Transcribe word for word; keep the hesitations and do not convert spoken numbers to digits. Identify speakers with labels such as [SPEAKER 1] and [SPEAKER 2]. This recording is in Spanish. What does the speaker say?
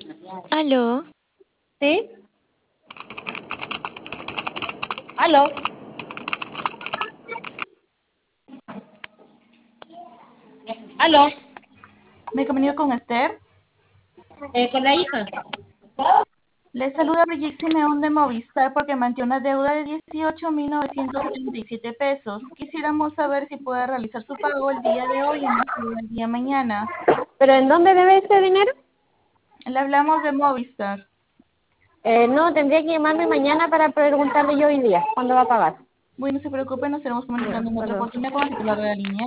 [SPEAKER 1] Aló,
[SPEAKER 2] ¿Sí? ¿Aló? ¿Aló?
[SPEAKER 3] Me comunico con Esther.
[SPEAKER 2] Eh, con la hija.
[SPEAKER 3] Le saluda Brigitte Simeón de Movistar porque mantiene una deuda de dieciocho mil novecientos setenta y siete pesos. Quisiéramos saber si puede realizar su pago el día de hoy o más tarde el día de mañana.
[SPEAKER 2] ¿Pero en dónde debe ese dinero?
[SPEAKER 3] Le hablamos de Movistar.
[SPEAKER 2] Eh, no, tendría que llamarme mañana para preguntarle yo hoy día cuándo va a pagar.
[SPEAKER 3] Bueno, no se preocupe, nos estaremos comunicando
[SPEAKER 2] Bueno,
[SPEAKER 3] en otra
[SPEAKER 2] perdón.
[SPEAKER 3] oportunidad con el titular de la línea.